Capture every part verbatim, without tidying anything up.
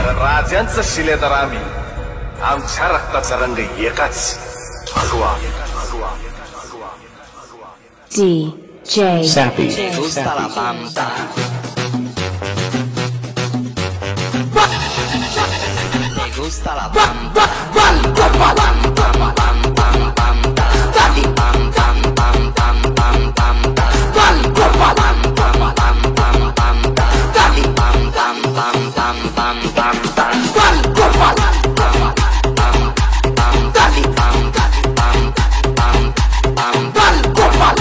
राजांचं शिलेदार आम्ही आमच्या रक्ताचा रंग एकाच भगवा D J Sappy. Me gusta la banda. Me gusta la banda. Pam pam pam pam pam pam pam. Dale pam pam pam pam pam pam. Pam pam pam pam pam pam pam. Dale pam pam pam pam pam pam. Pam pam pam pam pam. Dale pam pam pam pam. Pam pam.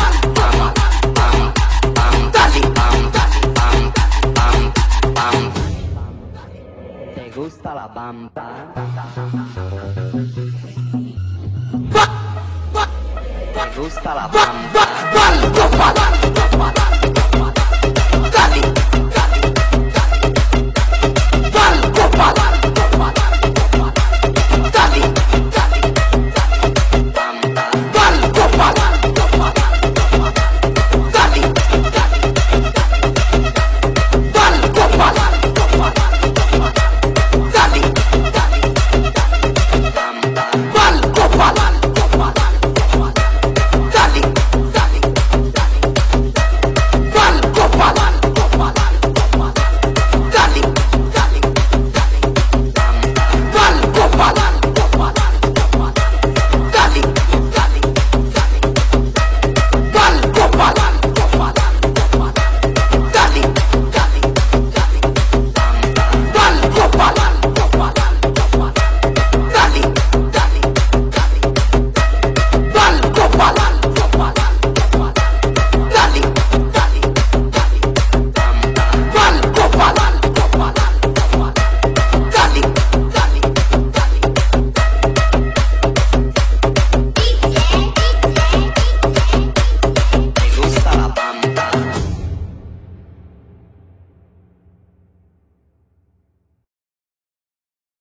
¿Te gusta la bamba? ¿Te gusta la bamba?